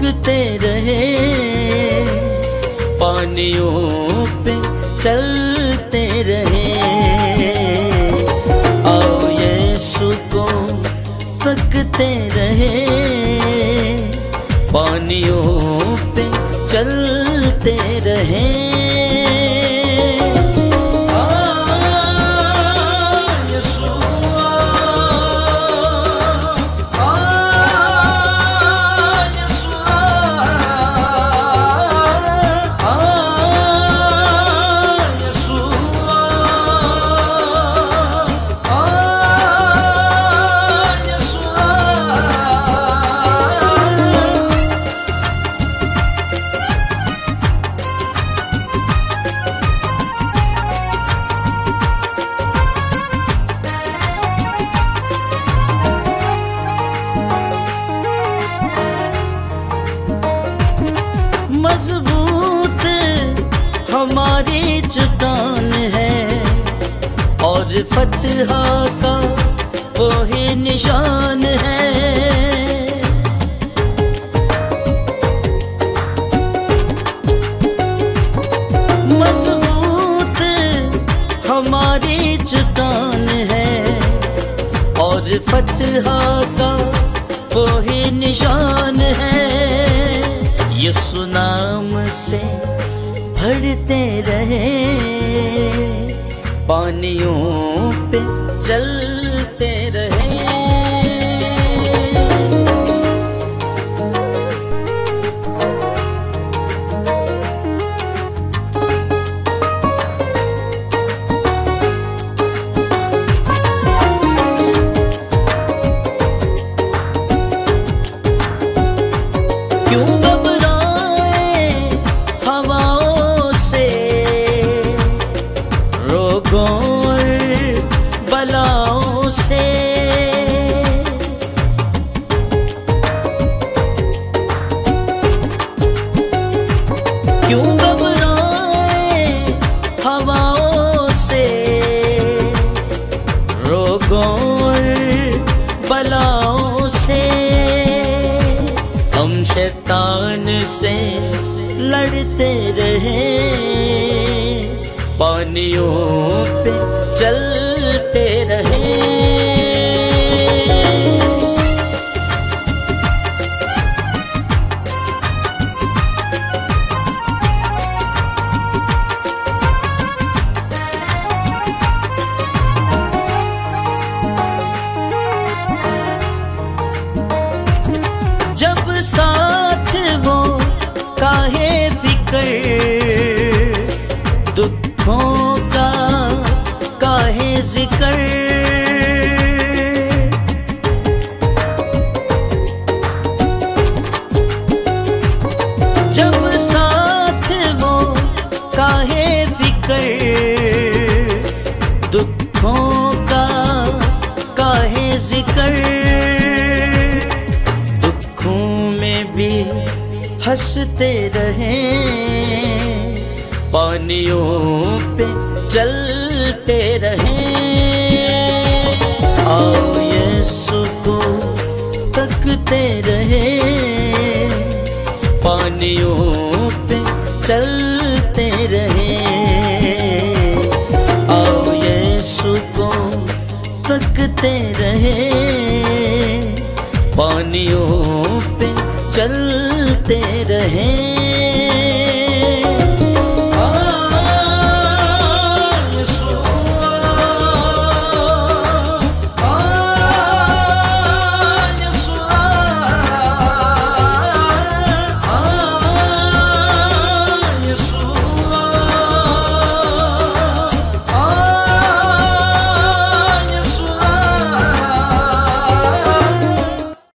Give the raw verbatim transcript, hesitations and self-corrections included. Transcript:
तकते रहे, पानियों पे चलते रहे। आओ यीशु को तकते रहे, पानियों पे चलते रहे। मजबूत हमारी चट्टान है और फतह का वो ही निशान है। मजबूत हमारी चट्टान है और फतह का वो ही निशान है। यीशु नाम से भरते रहे, पानियों पे चलते रहे। क्यों और बलाओं से, क्यों घबराए हवाओं से, रोगों और बलाओं से। हम शैतान से लड़ते रहे, पानियों पे चलते रहे। जब साथ वो काहे फिकर, दुखों का काहे जिक्र। जब साथ वो काहे फिकर, दुखों का काहे जिक्र। दुखों में भी हंसते रहे, पानियों पे चलते रहे। आओ यीशु को तकते रहे, पानियों पे चलते रहे। आओ यीशु को तकते रहे, पानियों पे चलते रहे।